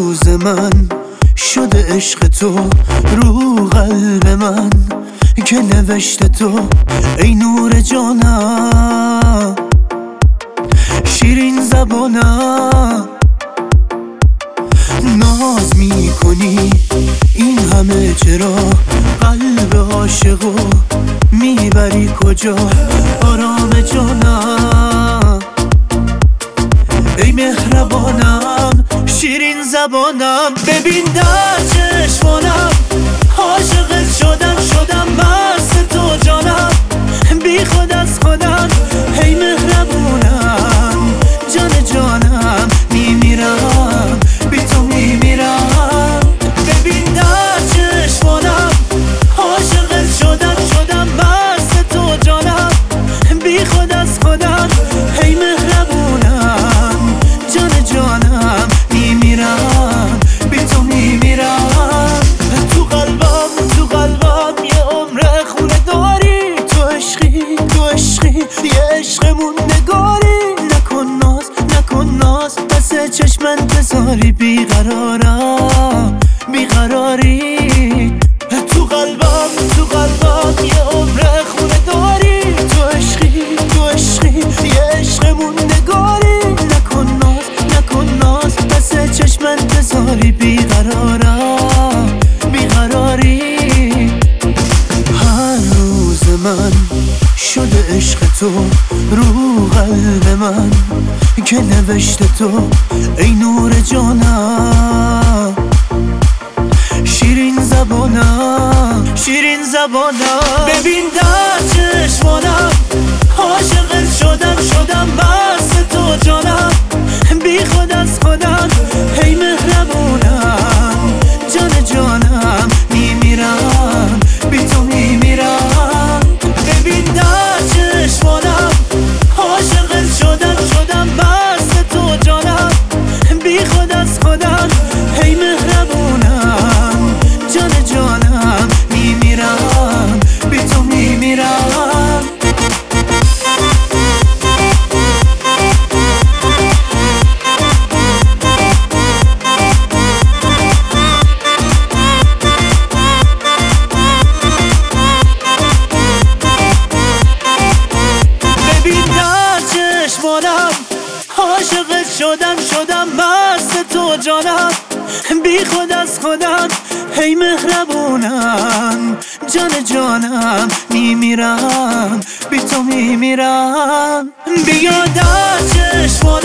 روز من شده عشق تو رو قلب من که نوشته تو ای نور جانم، شیرین زبانم. ناز میکنی این همه چرا؟ قلب عاشقو میبری کجا؟ آرام جانم ای مهربانم، شیرین زبانم. ببین در چشمانم عاشقت شدم مست تو جانم، بی خود از خودم ای مهربونم. جان جانم میمیرم بی تو میمیرم. ببین در چشمانم عاشقت شدم مست تو جانم، بی خود از خودم ای مهربونم. جان جانم میمیرم بی تو میمیرم. تو قلبم یه عمر خونه داری، تو عشقی یه عشقمون نگاری. نکن ناز پس چشمن بذاری، بیقراری. تو قلبم یه عمر خونه داری، تو عشقی یه عشقمون نگاری. نکن ناز پس چشمن بذاری، بیقراری. هر روز من شده عشق تو رو قلب من که نوشته تو ای نور جانم، شیرین زبانم. ببین در چشمانم عاشقت شدم مست تو جانم، بی خود از خودم ای مهربونم. جان جانم میمیرم بی تو میمیرم. ببین در چشمانم عاشقت شدم مست تو جانم، بی خود از خودم ای مهربونم. جان جانم میمیرم بی تو میمیرم. عاشقت شدم مست تو جانم، بی خود از خودم ای مهربونم. جان جانم میمیرم بی تو میمیرم. بیا در چشمانم